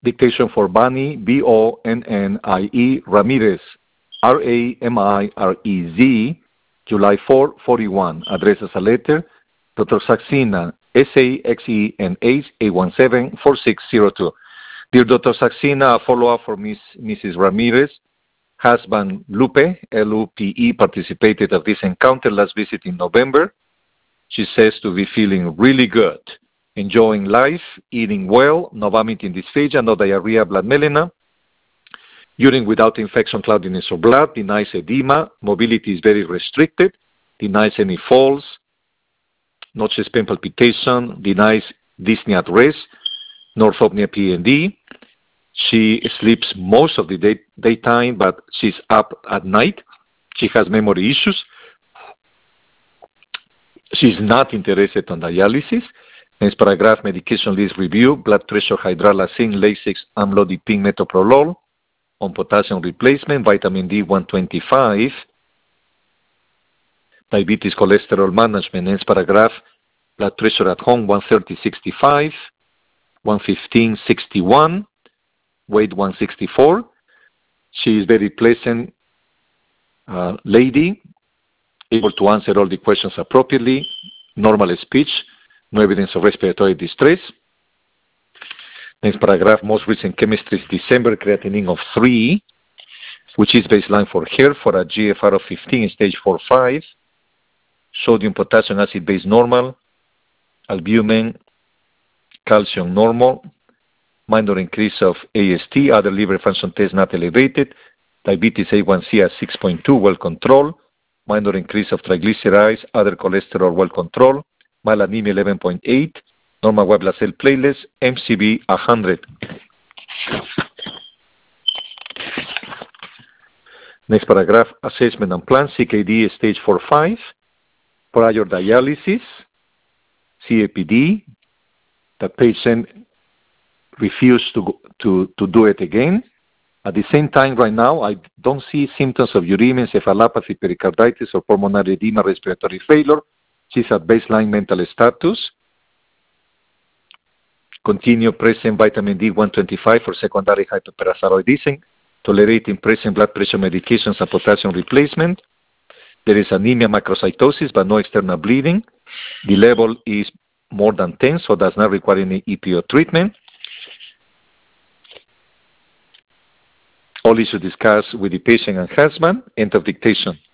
Dictation for Bonnie, B-O-N-N-I-E, Ramirez, R-A-M-I-R-E-Z, July 4, 41. Address as a letter, Dr. Saxena, S-A-X-E-N-H, 817-4602. Dear Dr. Saxena, a follow-up for Mrs. Ramirez. Husband Lupe, L-U-P-E, participated at this encounter last visit in November. She says to be feeling really good, enjoying life, eating well, no vomiting, dysphagia, no diarrhea, blood melena, urine without infection, cloudiness or blood, denies edema, mobility is very restricted, denies any falls, no chest pain palpitation, denies dyspnea at rest, orthopnea P&D. She sleeps most of the daytime, but she's up at night. She has memory issues. She's not interested in dialysis. Next paragraph, medication list review, blood pressure, hydralazine, Lasix, amlodipine, metoprolol, on potassium replacement, vitamin D 125, diabetes, cholesterol management. Next paragraph, blood pressure at home 130/65, 115/61, weight 164. She is very pleasant lady, able to answer all the questions appropriately, normal speech, no evidence of respiratory distress. Next paragraph, most recent chemistry is December, creatinine of 3, which is baseline for her, for a GFR of 15, stage 4-5, sodium, potassium, acid base normal, albumin, calcium normal, minor increase of AST, other liver function tests not elevated, diabetes A1C at 6.2, well controlled, minor increase of triglycerides, other cholesterol well controlled, mild anemia 11.8, normal white blood cell platelets, MCV 100. Next paragraph, assessment and plan, CKD stage 4-5, prior dialysis, CAPD, the patient refused to do it again. At the same time, right now, I don't see symptoms of uremia, encephalopathy, pericarditis, or pulmonary edema, respiratory failure. She's at baseline mental status. Continue present vitamin D 125 for secondary hyperparathyroidism, tolerating present blood pressure medications and potassium replacement. There is anemia, macrocytosis, but no external bleeding. The level is more than 10, so does not require any EPO treatment. All issues discussed with the patient and husband. End of dictation.